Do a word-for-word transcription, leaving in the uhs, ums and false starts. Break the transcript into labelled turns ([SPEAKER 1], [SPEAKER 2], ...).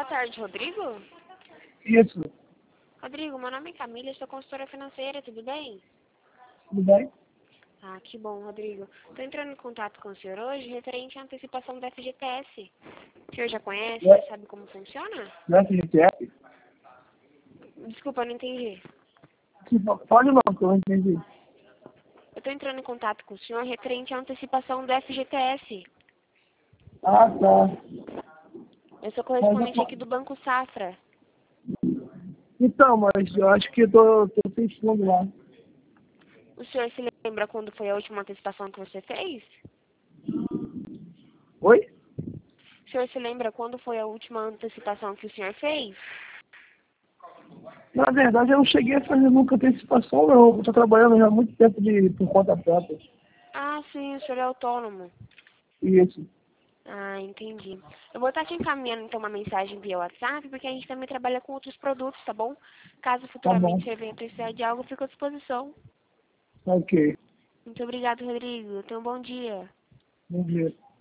[SPEAKER 1] Boa tarde, Rodrigo.
[SPEAKER 2] Isso.
[SPEAKER 1] Rodrigo, meu nome é Camila, eu sou consultora financeira, tudo bem?
[SPEAKER 2] Tudo bem?
[SPEAKER 1] Ah, que bom, Rodrigo. Estou entrando em contato com o senhor hoje referente à antecipação do F G T S. O senhor já conhece,
[SPEAKER 2] É.
[SPEAKER 1] já sabe como funciona?
[SPEAKER 2] Não é F G T S?
[SPEAKER 1] Desculpa, não entendi.
[SPEAKER 2] Pode não, que eu não entendi.
[SPEAKER 1] Eu estou entrando em contato com o senhor referente à antecipação do F G T S.
[SPEAKER 2] Ah, tá.
[SPEAKER 1] Eu sou
[SPEAKER 2] Mas
[SPEAKER 1] correspondente
[SPEAKER 2] eu-
[SPEAKER 1] aqui do Banco Safra.
[SPEAKER 2] Então, mas eu acho que eu tô, tô sem fundo lá.
[SPEAKER 1] O senhor se lembra quando foi a última antecipação que você fez?
[SPEAKER 2] Oi?
[SPEAKER 1] O senhor se lembra quando foi a última antecipação que o senhor fez?
[SPEAKER 2] Na verdade, eu não cheguei a fazer nunca antecipação, não. Eu tô trabalhando já há muito tempo de, por conta própria.
[SPEAKER 1] Ah, sim, o senhor é autônomo.
[SPEAKER 2] Isso.
[SPEAKER 1] Ah, entendi. Eu vou estar te encaminhando então uma mensagem via WhatsApp, porque a gente também trabalha com outros produtos, tá bom? Caso
[SPEAKER 2] Tá bom.
[SPEAKER 1] futuramente você venha precisar de algo, eu fico à disposição.
[SPEAKER 2] Ok.
[SPEAKER 1] Muito obrigado, Rodrigo. Tenha um bom dia.
[SPEAKER 2] Bom dia.